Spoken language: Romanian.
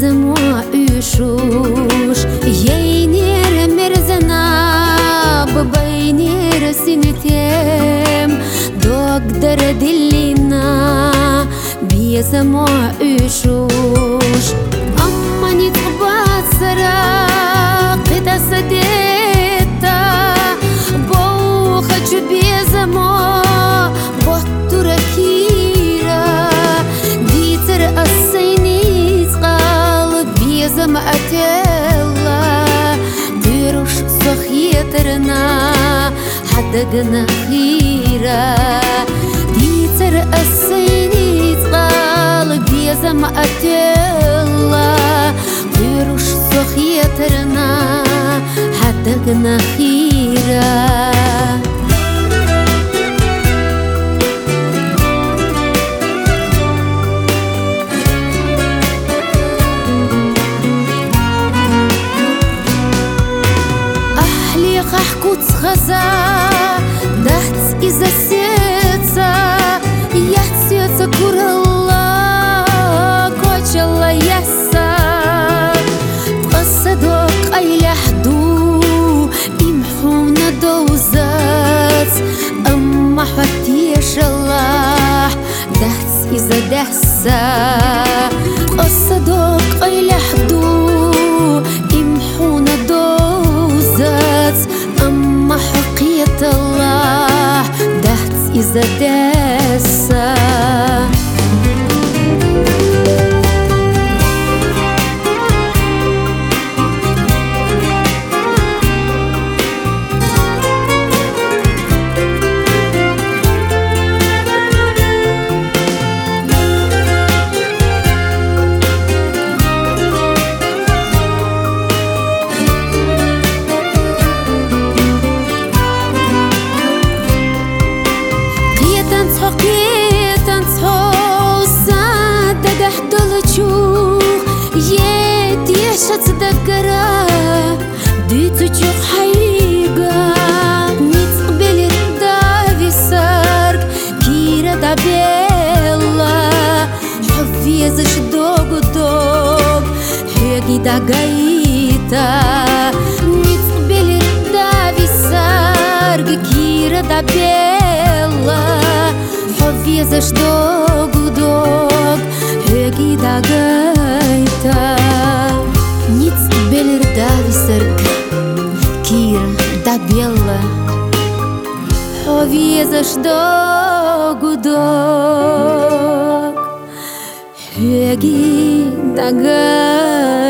زموا üşuş Yeynir merzena Babaynir sinetem Dogdar dillina Biyazamua üşuş Amma nitbat sara Qita sadeta Bo хочу biyazamua Bottura kira Diter asayniz qal Biyazama atella Dirush sokhieterna Haddagna khira Diter asayniz qal Biyazama atella Dirush sokhieterna Haddagna khira Хахкуц хаза, дахц из-за сердца, я сердце курала, кочала яса. Посадок айляхду, имхуна доузац, амма хатешалах, дахц из-за даса. Посадок айляхду, имхуна доузац. أما حقية الله دهت إذا داسا تذكرها ديتشوق حيقة نتقبل الدافي سارك كيرا دابيلا حفيزش دوق دوق حيقي دا قايتا نتقبل الدافي سارك كيرا دابيلا حفيزش دوق دوق حيقي دا قايتا Belir davi sarg Kira da bella Hoviezas dog Hegi da gai